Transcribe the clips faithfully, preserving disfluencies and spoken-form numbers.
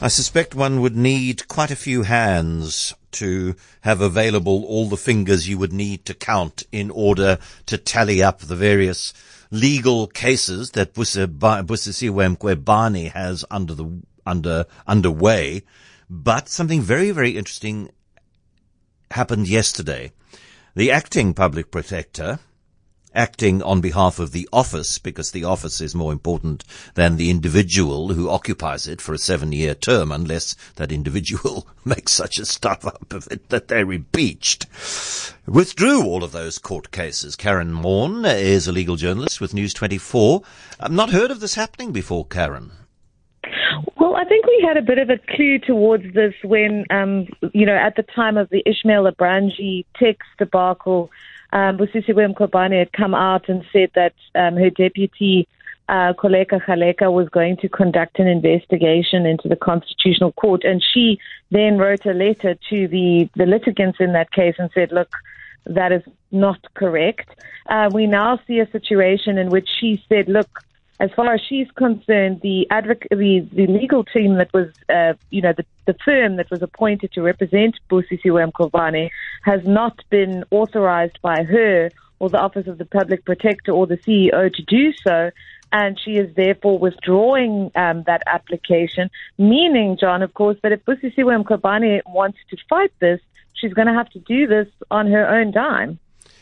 I suspect one would need quite a few hands to have available all the fingers you would need to count in order to tally up the various legal cases that Busisiwe Mkhwebane has under the under underway. But something very, very interesting happened yesterday. The acting public protector, acting on behalf of the office, because the office is more important than the individual who occupies it for a seven-year term, unless that individual makes such a stuff up of it that they're impeached, withdrew all of those court cases. Karen Maughan is a legal journalist with News twenty-four. I've not heard of this happening before, Karen. Well, I think we had a bit of a clue towards this when, um, you know, at the time of the Ishmael Abranji text debacle, Um, Busisiwe Mkhwebane had come out and said that um, her deputy, uh, Kholeka Kgaleka, was going to conduct an investigation into the Constitutional Court. And she then wrote a letter to the, the litigants in that case and said, look, that is not correct. Uh, we now see a situation in which she said, look, as far as she's concerned, the advoc- the, the legal team that was, uh, you know, the, the firm that was appointed to represent Busisiwe Mkhwebane has not been authorized by her or the Office of the Public Protector or the C E O to do so, and she is therefore withdrawing um, that application, meaning, John, of course, that if Busisiwe Mkhwebane wants to fight this, she's going to have to do this on her own dime.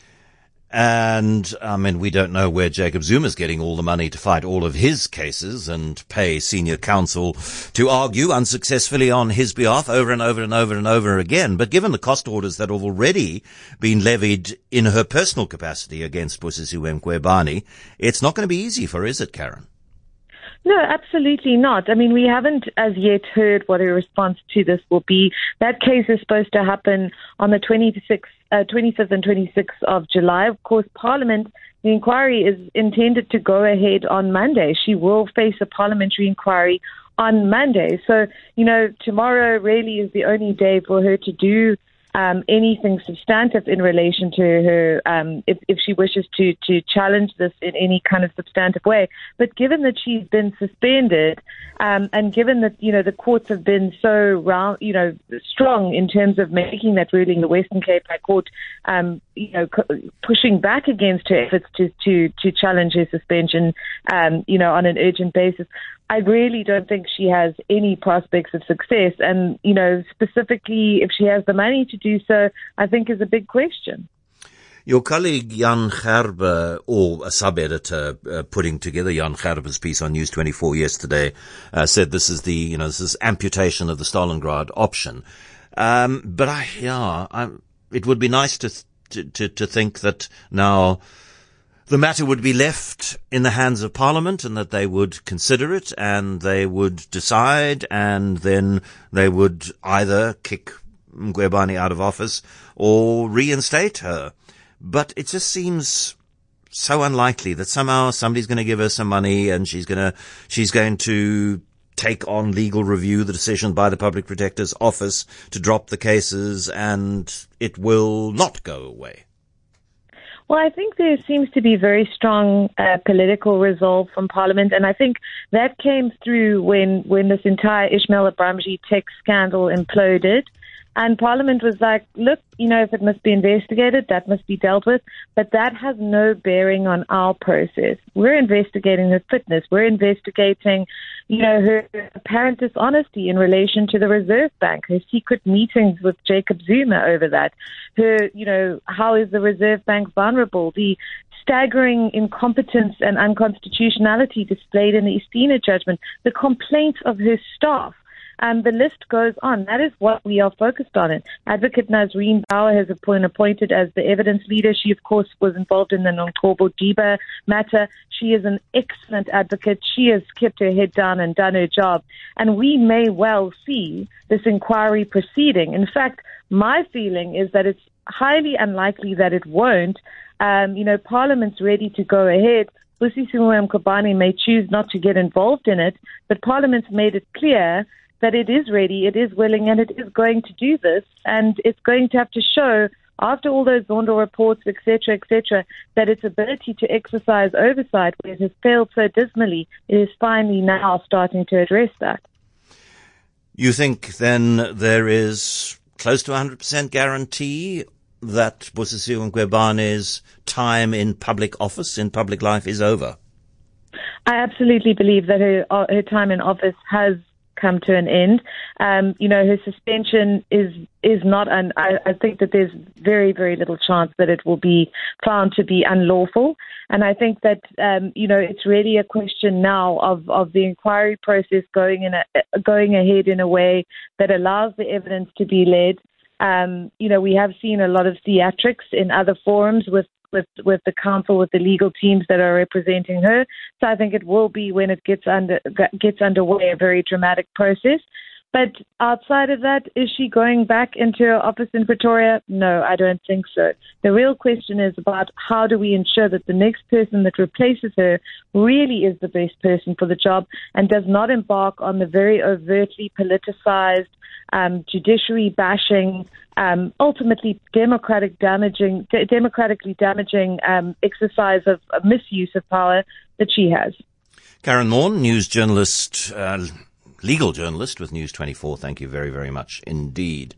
And, I mean, we don't know where Jacob Zuma's getting all the money to fight all of his cases and pay senior counsel to argue unsuccessfully on his behalf over and over and over and over again. But given the cost orders that have already been levied in her personal capacity against Busisiwe Mkhwebane, it's not going to be easy for her, is it, Karen? No, absolutely not. I mean, we haven't as yet heard what her response to this will be. That case is supposed to happen on the twenty-sixth, uh, twenty-fifth and twenty-sixth of July. Of course, Parliament, the inquiry is intended to go ahead on Monday. She will face a parliamentary inquiry on Monday. So, you know, tomorrow really is the only day for her to do Um, anything substantive in relation to her, um, if, if she wishes to, to challenge this in any kind of substantive way. But given that she's been suspended, um, and given that, you know, the courts have been so round, you know, strong in terms of making that ruling, the Western Cape High Court, um, you know, c- pushing back against her efforts to, to, to challenge her suspension, um, you know, on an urgent basis, I really don't think she has any prospects of success. And, you know, specifically if she has the money to do so, I think is a big question. Your colleague Jan Gerber, or a sub-editor uh, putting together Jan Gerber's piece on News twenty-four yesterday, uh, said this is the, you know, this is amputation of the Stalingrad option. Um, but I, yeah, I, it would be nice to, to, to, to think that now the matter would be left in the hands of Parliament and that they would consider it and they would decide and then they would either kick Mkhwebane out of office or reinstate her. But it just seems so unlikely that somehow somebody's going to give her some money and she's going to, she's going to take on legal review, the decision by the Public Protector's Office to drop the cases, and it will not go away. Well, I think there seems to be very strong uh, political resolve from Parliament, and I think that came through when, when this entire Ishmael Abranji text scandal imploded. And Parliament was like, look, you know, if it must be investigated, that must be dealt with. But that has no bearing on our process. We're investigating her fitness. We're investigating, you know, her apparent dishonesty in relation to the Reserve Bank, her secret meetings with Jacob Zuma over that. Her, you know, how is the Reserve Bank vulnerable? The staggering incompetence and unconstitutionality displayed in the Estina judgment, the complaints of her staff. Um, the list goes on. That is what we are focused on. It. Advocate Nazreen Bauer has been appointed as the evidence leader. She, of course, was involved in the Nonkobo Jiba matter. She is an excellent advocate. She has kept her head down and done her job. And we may well see this inquiry proceeding. In fact, my feeling is that it's highly unlikely that it won't. Um, you know, Parliament's ready to go ahead. Busisiwe Mkhwebane may choose not to get involved in it, but Parliament's made it clear that it is ready, it is willing, and it is going to do this. And it's going to have to show, after all those Zondo reports, et cetera, et cetera, that its ability to exercise oversight, where it has failed so dismally, it is finally now starting to address that. You think then there is close to one hundred percent guarantee that Busisiwe Mgwebane's time in public office, in public life, is over? I absolutely believe that her her time in office has come to an end. Um, you know, her suspension is is not, and I, I think that there's very, very little chance that it will be found to be unlawful. And I think that, um, you know, it's really a question now of, of the inquiry process going in a, going ahead in a way that allows the evidence to be led. Um, you know, we have seen a lot of theatrics in other forums with with with the council, with the legal teams that are representing her. So I think it will be, when it gets under gets underway, a very dramatic process. But outside of that, is she going back into her office in Pretoria? No, I don't think so. The real question is about how do we ensure that the next person that replaces her really is the best person for the job and does not embark on the very overtly politicized, um, judiciary bashing, um, ultimately democratic damaging, de- democratically damaging um, exercise of, of misuse of power that she has. Karen Maughan, news journalist, uh, legal journalist with News twenty-four. Thank you very, very much indeed.